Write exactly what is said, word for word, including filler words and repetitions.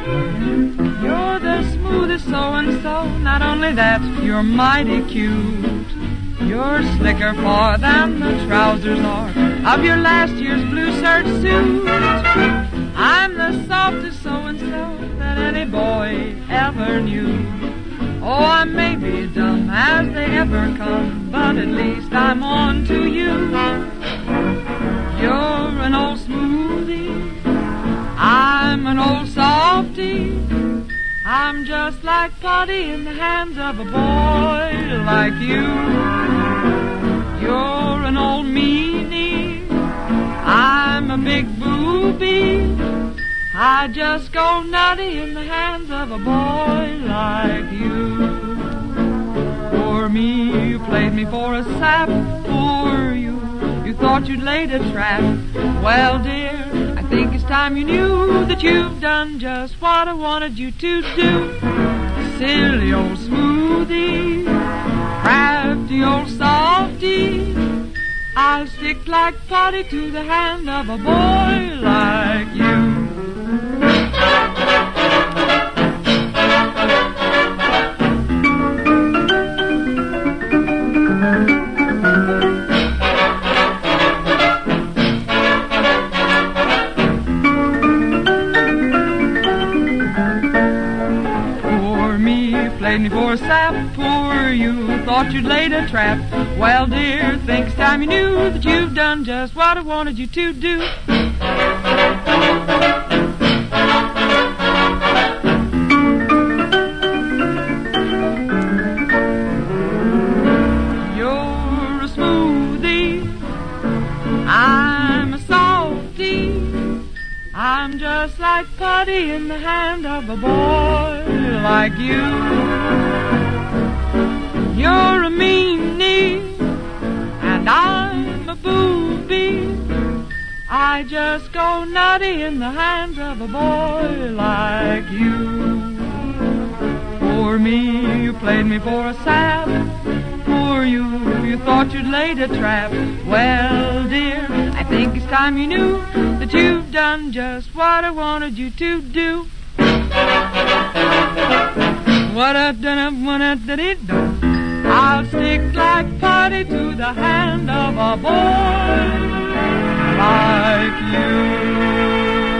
You're the smoothest so-and-so. Not only that, you're mighty cute. You're slicker far than the trousers are of your last year's blue serge suit. I'm the softest so-and-so that any boy ever knew. Oh, I may be dumb as they ever come, but at least I'm on to you. You're an old smoothie, I'm an old softie. I'm just like putty in the hands of a boy like you. You're an old meanie, I'm a big booby. I just go nutty in the hands of a boy like you. For me, you played me for a sap. For you, you thought you'd laid a trap. Well, dear, I think it's time you knew that you've done just what I wanted you to do. Silly old smoothie, crafty old softie. I'll stick like putty to the hand of a boy like you. Played me for a sap, poor you, thought you'd laid a trap. Well, dear, think it's time you knew that you've done just what I wanted you to do. You're a smoothie, I'm a softie. I'm just like putty in the hand of a boy like you. You're a meanie, and I'm a booby. I just go nutty in the hands of a boy like you. For me, you played me for a sap. For you, you thought you'd laid a trap. Well, dear, I think it's time you knew that you've done just what I wanted you to do. What a done what a did it do. I'll stick like putty to the hand of a boy like you.